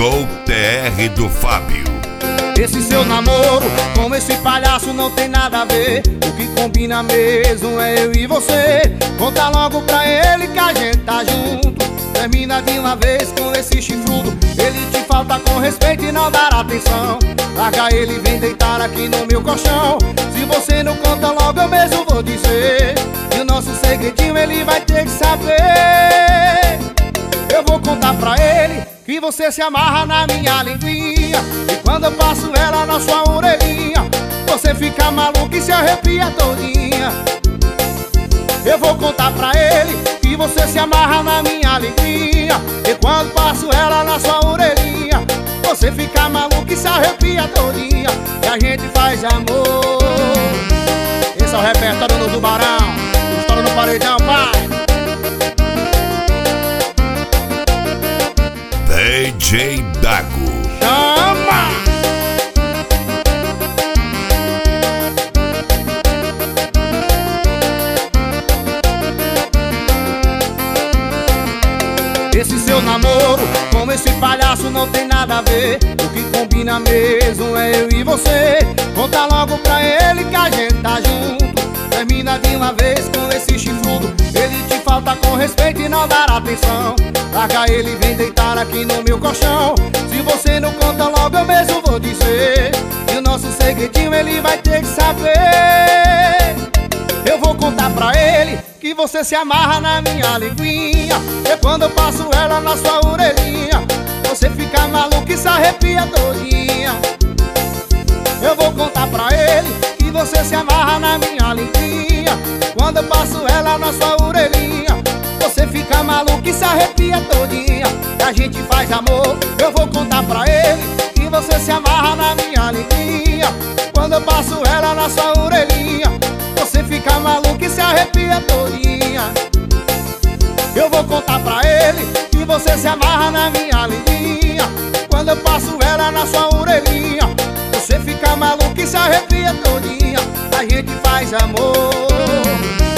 Gol TR do Fábio. Esse seu namoro com esse palhaço não tem nada a ver. O que combina mesmo é eu e você. Conta logo pra ele que a gente tá junto. Termina de uma vez com esse chifrudo. Ele te falta com respeito e não dará atenção. Larga ele e vem deitar aqui no meu colchão. Se você não conta logo eu mesmo vou dizer. E o nosso segredinho ele vai ter que saber. Eu vou contar pra ele que você se amarra na minha linguinha. E quando eu passo ela na sua orelhinha, você fica maluco e se arrepia todinha. Eu vou contar pra ele que você se amarra na minha linguinha. E quando passo ela na sua orelhinha, você fica maluco e se arrepia todinha. E a gente faz amor. Esse é o repertório do Tubarão. Estoura no paredão, pai. DJ Dago. Chama! Esse seu namoro com esse palhaço não tem nada a ver. O que combina mesmo é eu e você. Conta logo pra ele que a gente tá junto. Termina de uma vez com esse chifrudo. Ele te falta com respeito e não dará atenção. Larga ele e vem deitar aqui no meu colchão. Se você não conta logo eu mesmo vou dizer. E o nosso segredinho ele vai ter que saber. Eu vou contar pra ele que você se amarra na minha linguinha. E quando eu passo ela na sua orelhinha, você fica maluco e se arrepia todinha. Eu vou contar pra ele que você se amarra na minha linguinha. Quando eu passo ela na sua orelhinha, você fica maluco e se arrepia todinha. E a gente faz amor. Eu vou contar pra ele que você se amarra na minha linguinha. Quando eu passo ela na sua orelhinha, você fica maluco e se arrepia todinha. Eu vou contar pra ele que você se amarra na minha linguinha. Quando eu passo ela na sua orelhinha, você fica maluco e se arrepia todinha. A gente faz amor.